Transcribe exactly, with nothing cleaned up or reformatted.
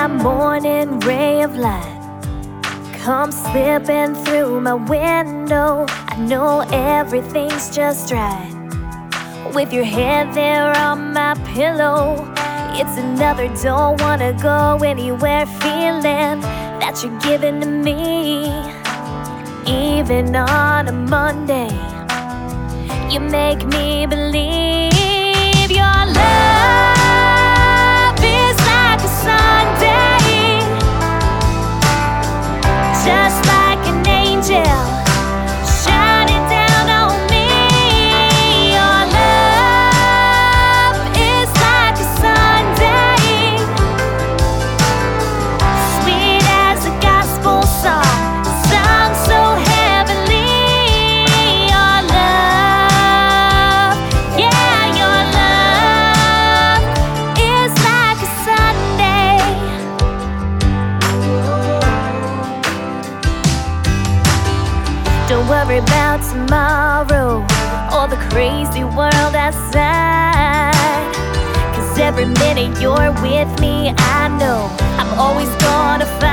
morning ray of light come slipping through my window. I know everything's just right. With your head there on my pillow, it's another don't wanna go anywhere feeling that you're giving to me. Even on a Monday, you make me believe your love is like a Sunday, just like an angel shining down on me. Your love is like a Sunday, sweet as a gospel song, sung so heavenly. Your love, yeah, your love is like a Sunday. Don't worry about tomorrow or the crazy world outside, 'cause every minute you're with me, I know I'm always gonna find